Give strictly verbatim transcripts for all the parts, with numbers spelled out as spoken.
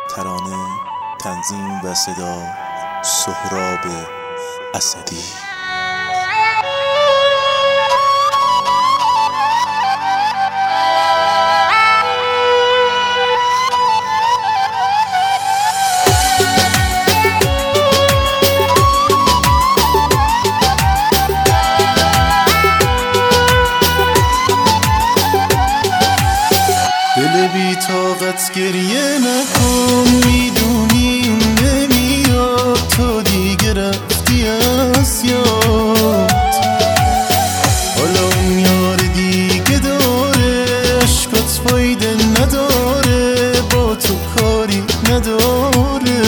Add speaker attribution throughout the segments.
Speaker 1: ترانه، تنظیم و صدا سهراب اسدی.
Speaker 2: دل بی طاقت گریه نکن، میدونی نمیاد، تو دیگه رفتی از یاد. حالا اون یار دیگه داره، عشقات فایده نداره، با تو کاری نداره.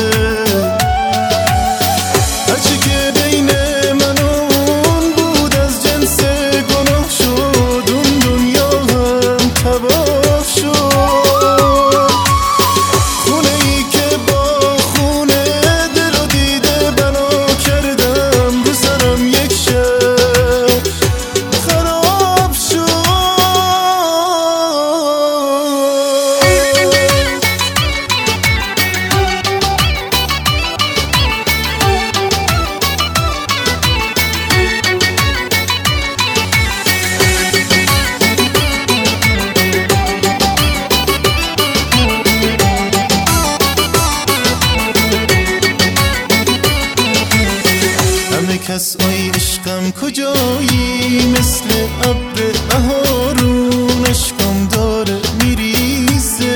Speaker 2: هرچی که بین من و اون بود از جنس گناه شد، اون دنیا هم تباه شد. کس آی عشقم کجایی، مثل ابر بهارون عشقم داره میریزه.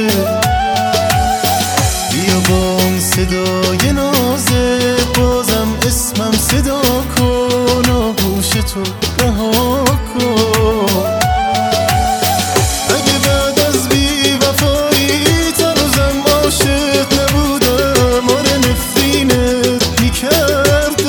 Speaker 2: بیا با اون صدای نازه، بازم اسمم صدا کن، آغوش تو رها کن. اگه بعد از بی وفایی تنوزم عاشق نبودم، آره نفرینت میکرد.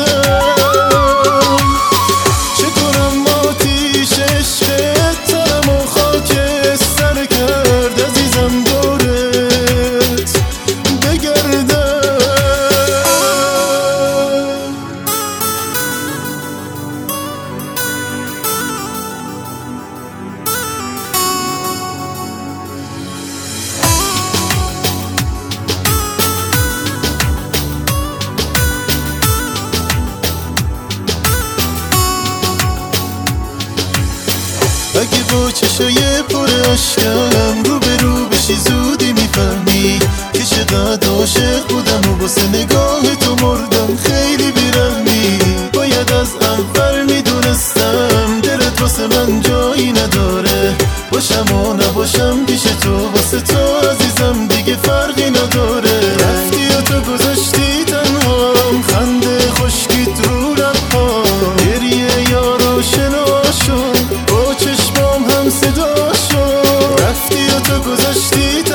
Speaker 2: اگه با چشای پر اشکم رو به رو بشی زودی میفهمی که چقدر عاشق بودم و واسه نگاه تو مردم خیلی بیرحمی. باید از اول میدونستم دلت واسه من جایی نداره، باشم و نباشم پیش تو واسه تو عزیزم دیگه فرقی نداره. رفتی و تو گذاشتی تنهام، خنده خشکیت رو لبهام، گریه یار آشنا شد با چشمام هم صدا شد. رفتی و تو گذاشتی